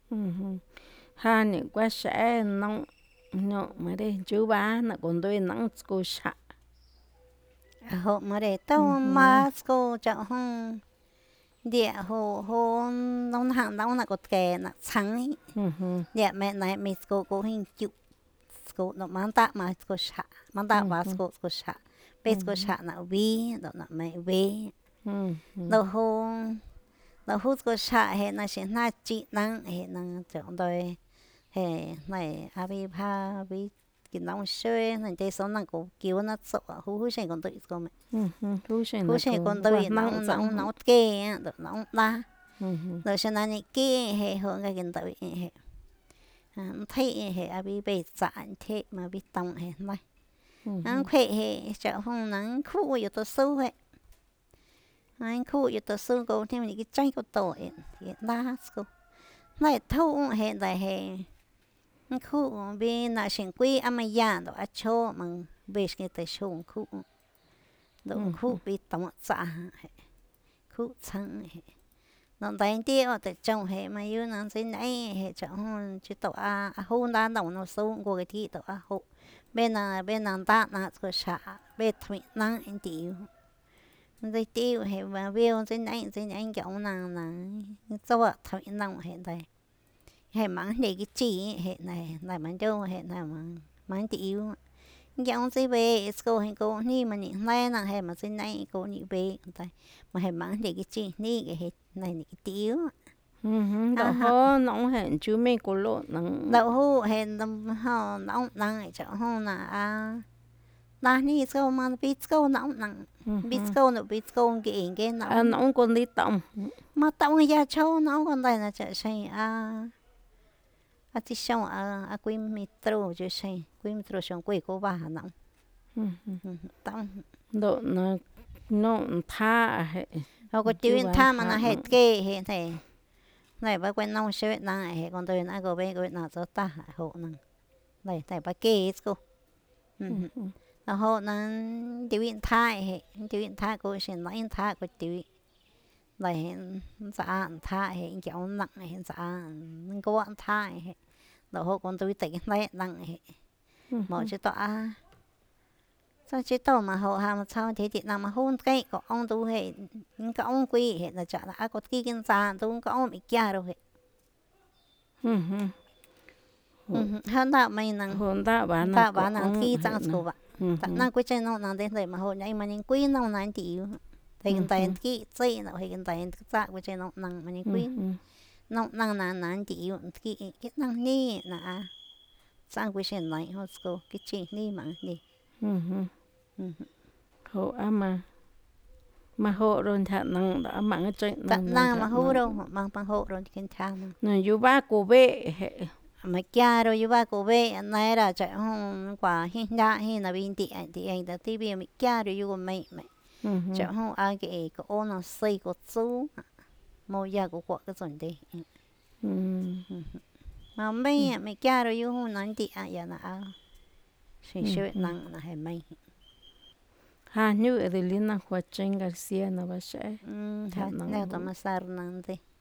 Jana quá sẽ nông no mà đây chú bá nó còn đôi nắng cô sạ hộ mà để tao mà cô chọn hông địa hồ nông hàng nông là cột kè là trắng địa mẹ này mình cô hình chụp cô nó mang tạ mà cô sạ mang tạ và cô sạ bây cô sạ là vi đó là mẹ vi nó hút cô sạ hệ là sẽ na chị năng hệ là chọn đôi hệ này abi pa abi cái nông sơi này đây số năng cổ cứu nó sợ hú sen còn tụi cô mẹ hú sen còn tụi nông kê được nông ta rồi cho nên cái hệ hướng cái tụi hệ thấy hệ abi bể sản thế mà bị tông hệ này anh khỏe hệ chợ không nắng khu ở tổ sư hệ anh khu ở tổ sư cô thêm những cái trái của tội thì đa cô này thâu hệ đại hệ khu bên là sinh quy amaya đó ở chỗ mà về cái tới xuống khu đó khu bị tông xã khu sang nó đánh tiêu ở tại trong hệ mà yêu nó sẽ nãy hệ trong chỉ tổ hôn đan đồng nó sâu của cái thị tổ hộ bên là ta là cơ xã bên thủy năng anh tiêu dây tiêu hệ và biêu sẽ nãy giống là cho thủy năng hệ này hệ mắng để cái chỉ hệ này là mang đâu hệ nào mà mang tiêu giống sẽ về cô hay cô ni mà những này là hệ mà sẽ nãy cô nhị về mà hệ mắng để cái chỉ ni cái hệ này cái tiêu đậu hũ nóng hẹn chú mình có lộ nắng đậu hũ hẹn họ nóng nắng chỗ hũ là ta ni câu mà biết câu nóng nắng biết câu nó biết câu cái nóng nóng con đi tông mà tông ra châu nóng con đây là chạy say tí xong quy metro chứ say quy metro xong quy cô bà nóng tông độ nó tha hệ họ có tiêu tha mà nó hết kê hết thề này bà quen nông sẽ này hệ con tôi nó có bên cái nào cho ta hộ năng này tại bà kê cô hộ năng tiêu điện thai cô sẽ nói thai cô tiêu này xã thai hệ kiểu nặng hệ xã có ăn thai hệ đó hộ con tôi tỉnh này nặng hệ mọi chuyện tọa sao chế tàu mà họ hàng sao thế thì nào mà hôn cái có ông tu hệ những cái ông quy hệ là chả là có cái kinh sản tu có ông bị kia đâu hệ hơn đạo mình năng hôn ta bán năng khi trang số vậy năng quy trình nó năng đến đây mà hồi nãy mà những quy nó năng thì cái tay cái dây nó hay cái tay cái quy trình nó năng mà những quy nó năng thì cái năng ni là sang quy trình này họ có cái chi ni mà đi hộ mà hộ rồi thà năng đã mang cái năng mà hộ đâu mang hộ rồi cái thằng này chú ba cô bé mà kia rồi chú ba cô bé này là chạy không quả hiện đại hiện là bên tiện thì anh đã tiếp bây kia rồi chú mày chạy không ai cái ô nó xây có chú mua nhà của quả cái gì đi mà mấy kia rồi chú không nói tiện vậy là sự năng là hay mấy như Edelina Joaquín García nó sẽ nè tao mà sao năng thế